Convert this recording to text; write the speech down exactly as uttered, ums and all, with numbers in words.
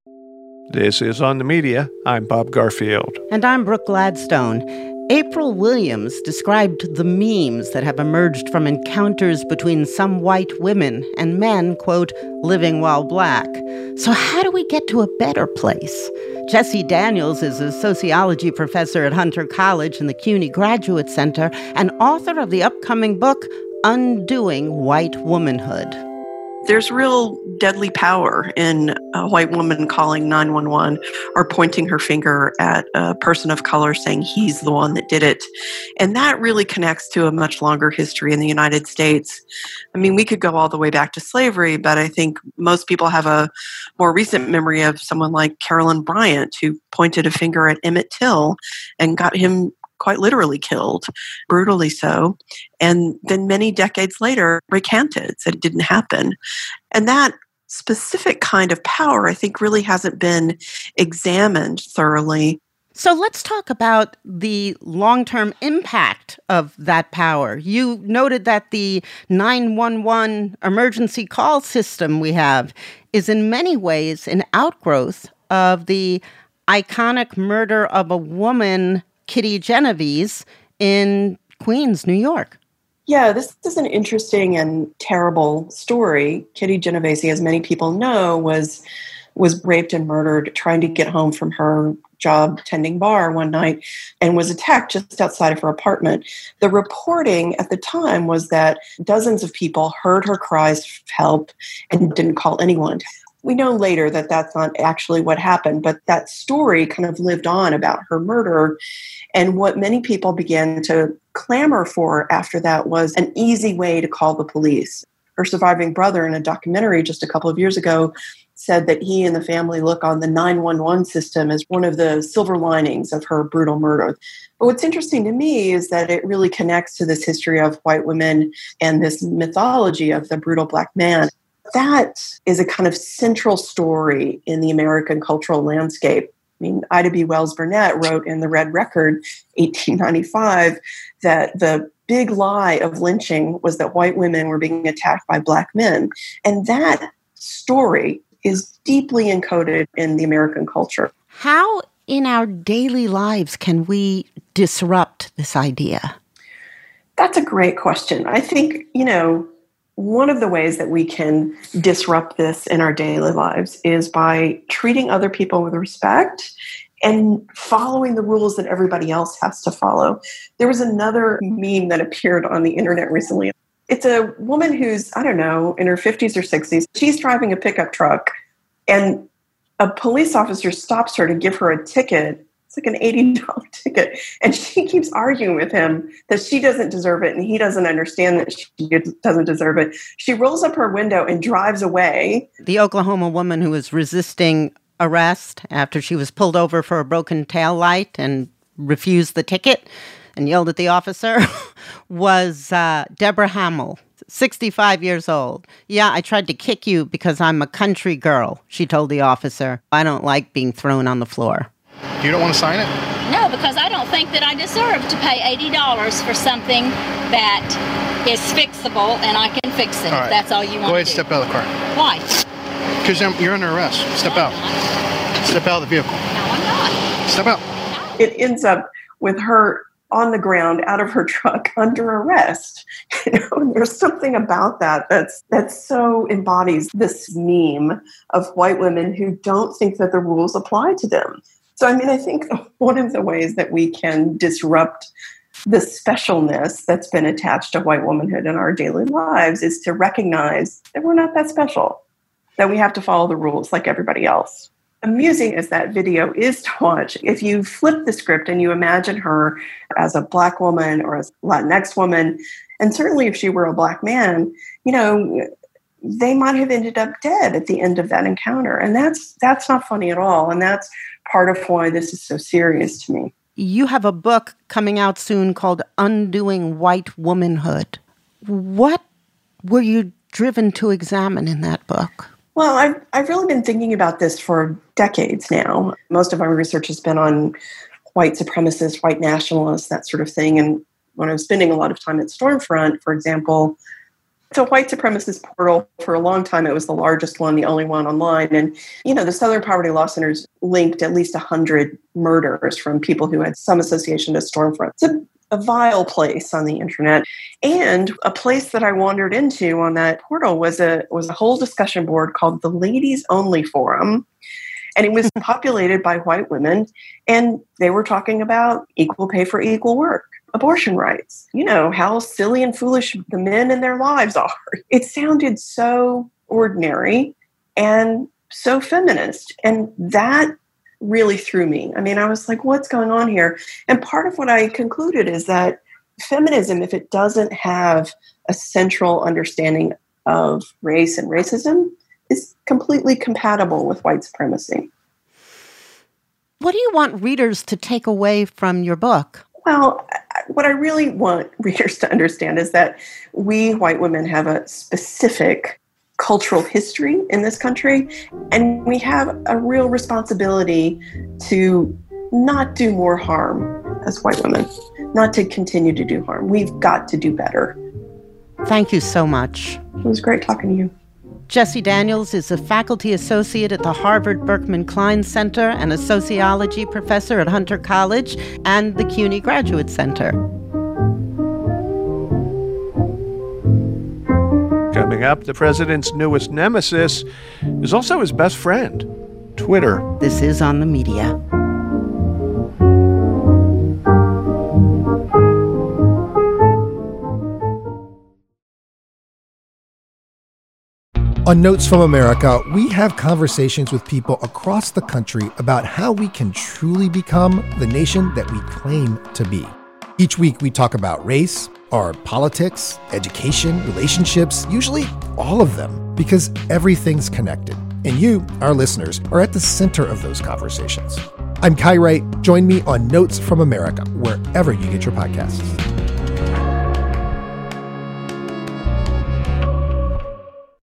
This is On the Media. I'm Bob Garfield. And I'm Brooke Gladstone. April Williams described the memes that have emerged from encounters between some white women and men, quote, living while black. So how do we get to a better place? Jesse Daniels is a sociology professor at Hunter College and the CUNY Graduate Center and author of the upcoming book, Undoing White Womanhood. There's real deadly power in a white woman calling nine one one or pointing her finger at a person of color saying he's the one that did it. And that really connects to a much longer history in the United States. I mean, we could go all the way back to slavery, but I think most people have a more recent memory of someone like Carolyn Bryant, who pointed a finger at Emmett Till and got him quite literally killed, brutally so, and then many decades later recanted, said it didn't happen. And that specific kind of power, I think, really hasn't been examined thoroughly. So let's talk about the long-term impact of that power. You noted that the nine one one emergency call system we have is in many ways an outgrowth of the iconic murder of a woman, Kitty Genovese, in Queens, New York. Yeah, this is an interesting and terrible story. Kitty Genovese, as many people know, was was raped and murdered trying to get home from her job tending bar one night and was attacked just outside of her apartment. The reporting at the time was that dozens of people heard her cries for help and didn't call anyone. We know later that that's not actually what happened, but that story kind of lived on about her murder. And what many people began to clamor for after that was an easy way to call the police. Her surviving brother, in a documentary just a couple of years ago, said that he and the family look on the nine one one system as one of the silver linings of her brutal murder. But what's interesting to me is that it really connects to this history of white women and this mythology of the brutal black man. That is a kind of central story in the American cultural landscape. I mean, Ida B. Wells Burnett wrote in The Red Record, eighteen ninety-five, that the big lie of lynching was that white women were being attacked by black men. And that story is deeply encoded in the American culture. How in our daily lives can we disrupt this idea? That's a great question. I think, you know, one of the ways that we can disrupt this in our daily lives is by treating other people with respect and following the rules that everybody else has to follow. There was another meme that appeared on the internet recently. It's a woman who's, I don't know, in her fifties or sixties. She's driving a pickup truck and a police officer stops her to give her a ticket. It's like an eighty dollars ticket. And she keeps arguing with him that she doesn't deserve it and he doesn't understand that she doesn't deserve it. She rolls up her window and drives away. The Oklahoma woman who was resisting arrest after she was pulled over for a broken taillight and refused the ticket and yelled at the officer was uh, Deborah Hamill, sixty-five years old. Yeah, I tried to kick you because I'm a country girl, she told the officer. I don't like being thrown on the floor. You don't want to sign it? No, because I don't think that I deserve to pay eighty dollars for something that is fixable and I can fix it. All right. If that's all you want to do. Go ahead and step out of the car. Why? Because you're under arrest. Step no, out. Step out of the vehicle. No, I'm not. Step out. It ends up with her on the ground, out of her truck, under arrest. You know, there's something about that that's that's so embodies this meme of white women who don't think that the rules apply to them. So, I mean, I think one of the ways that we can disrupt the specialness that's been attached to white womanhood in our daily lives is to recognize that we're not that special, that we have to follow the rules like everybody else. Amusing as that video is to watch, if you flip the script and you imagine her as a black woman or as a Latinx woman, and certainly if she were a black man, you know, they might have ended up dead at the end of that encounter. And that's that's not funny at all. And that's part of why this is so serious to me. You have a book coming out soon called Undoing White Womanhood. What were you driven to examine in that book? Well, I've, I've really been thinking about this for decades now. Most of my research has been on white supremacists, white nationalists, that sort of thing. And when I was spending a lot of time at Stormfront, for example, It's a white supremacist portal. For a long time, it was the largest one, the only one online. And, you know, the Southern Poverty Law Center's linked at least one hundred murders from people who had some association to Stormfront. It's a, a vile place on the internet. And a place that I wandered into on that portal was a was a whole discussion board called the Ladies Only Forum. And it was populated by white women. And they were talking about equal pay for equal work, abortion rights, you know, how silly and foolish the men in their lives are. It sounded so ordinary and so feminist. And that really threw me. I mean, I was like, what's going on here? And part of what I concluded is that feminism, if it doesn't have a central understanding of race and racism, is completely compatible with white supremacy. What do you want readers to take away from your book? Well, what I really want readers to understand is that we white women have a specific cultural history in this country, and we have a real responsibility to not do more harm as white women, not to continue to do harm. We've got to do better. Thank you so much. It was great talking to you. Jessie Daniels is a faculty associate at the Harvard Berkman Klein Center and a sociology professor at Hunter College and the CUNY Graduate Center. Coming up, the president's newest nemesis is also his best friend, Twitter. This is On the Media. On Notes from America, we have conversations with people across the country about how we can truly become the nation that we claim to be. Each week, we talk about race, our politics, education, relationships, usually all of them, because everything's connected. And you, our listeners, are at the center of those conversations. I'm Kai Wright. Join me on Notes from America, wherever you get your podcasts.